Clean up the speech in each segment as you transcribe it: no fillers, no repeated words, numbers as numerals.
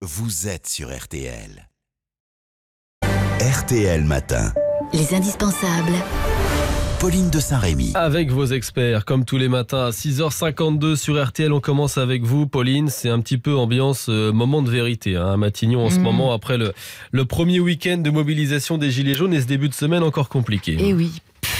vous êtes sur RTL. RTL Matin. Les indispensables. Pauline de Saint-Rémy. Avec vos experts, comme tous les matins à 6h52 sur RTL, on commence avec vous, Pauline. C'est un petit peu ambiance moment de vérité à Matignon en ce moment, après le premier week-end de mobilisation des Gilets jaunes et ce début de semaine encore compliqué. Et oui.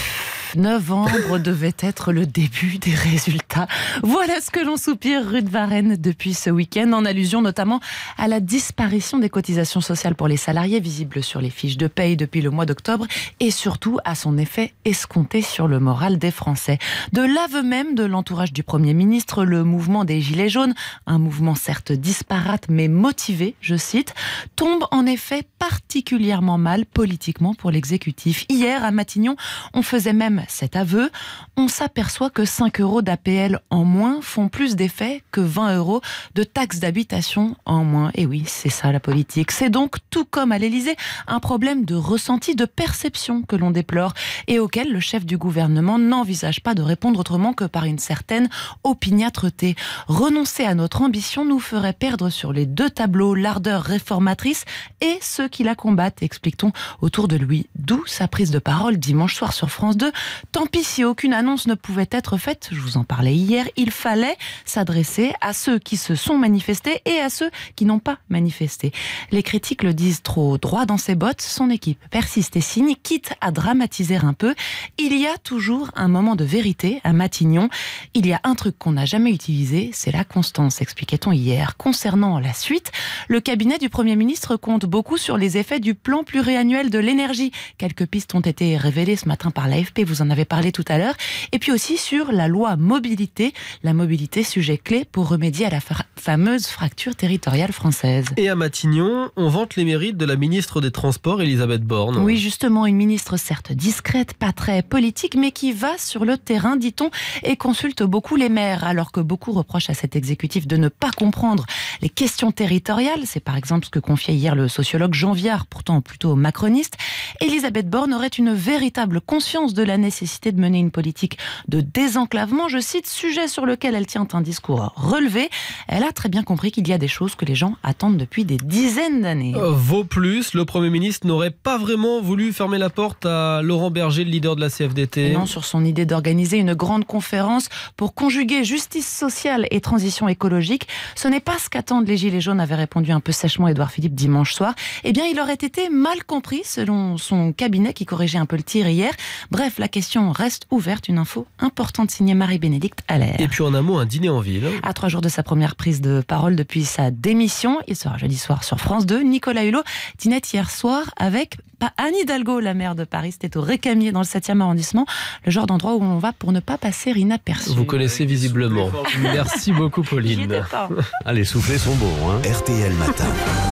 Novembre devait être le début des résultats. Voilà ce que l'on soupire rue de Varennes depuis ce week-end, en allusion notamment à la disparition des cotisations sociales pour les salariés, visibles sur les fiches de paye depuis le mois d'octobre, et surtout à son effet escompté sur le moral des Français. De l'aveu même de l'entourage du Premier ministre, le mouvement des Gilets jaunes, un mouvement certes disparate mais motivé, je cite, tombe en effet particulièrement mal politiquement pour l'exécutif. Hier, à Matignon, on faisait même cet aveu, on s'aperçoit que 5 € d'APL en moins font plus d'effet que 20 € de taxes d'habitation en moins. Et oui, c'est ça la politique. C'est donc, tout comme à l'Élysée, un problème de ressenti, de perception que l'on déplore et auquel le chef du gouvernement n'envisage pas de répondre autrement que par une certaine opiniâtreté. Renoncer à notre ambition nous ferait perdre sur les deux tableaux l'ardeur réformatrice et ceux qui la combattent, explique-t-on autour de lui. D'où sa prise de parole dimanche soir sur France 2. Tant pis si aucune annonce ne pouvait être faite, je vous en parlais hier, il fallait s'adresser à ceux qui se sont manifestés et à ceux qui n'ont pas manifesté. Les critiques le disent trop droit dans ses bottes, son équipe persiste et signe, quitte à dramatiser un peu. Il y a toujours un moment de vérité à Matignon. Il y a un truc qu'on n'a jamais utilisé, c'est la constance, expliquait-on hier. Concernant la suite, le cabinet du Premier ministre compte beaucoup sur les effets du plan pluriannuel de l'énergie. Quelques pistes ont été révélées ce matin par l'AFP, vous en avez parlé tout à l'heure, et puis aussi sur la loi mobilité, la mobilité sujet clé pour remédier à la fameuse fracture territoriale française. Et à Matignon, on vante les mérites de la ministre des Transports, Elisabeth Borne. Oui, justement, une ministre certes discrète, pas très politique, mais qui va sur le terrain, dit-on, et consulte beaucoup les maires, alors que beaucoup reprochent à cet exécutif de ne pas comprendre les questions territoriales. C'est par exemple ce que confiait hier le sociologue Jean Viard, pourtant plutôt macroniste. Elisabeth Borne aurait une véritable conscience de la nécessité de mener une politique de désenclavement, je cite, sujet sur lequel elle tient un discours relevé. Elle a très bien compris qu'il y a des choses que les gens attendent depuis des dizaines d'années. Vaut plus, le Premier ministre n'aurait pas vraiment voulu fermer la porte à Laurent Berger, le leader de la CFDT. Non, sur son idée d'organiser une grande conférence pour conjuguer justice sociale et transition écologique. Ce n'est pas ce qu'attendent les Gilets jaunes, avait répondu un peu sèchement Édouard Philippe dimanche soir. Eh bien, il aurait été mal compris selon son cabinet qui corrigeait un peu le tir hier. Bref, la question reste ouverte. Une info importante signée Marie-Bénédicte Allaire. Et puis en un mot, un dîner en ville. À 3 jours de sa première prise de parole depuis sa démission, il sera jeudi soir sur France 2. Nicolas Hulot dînait hier soir avec Anne Hidalgo, la maire de Paris. C'était au Récamier dans le 7e arrondissement, le genre d'endroit où on va pour ne pas passer inaperçu. Vous connaissez visiblement. Merci beaucoup, Pauline. Ah, les soufflets sont beaux, hein. RTL Matin.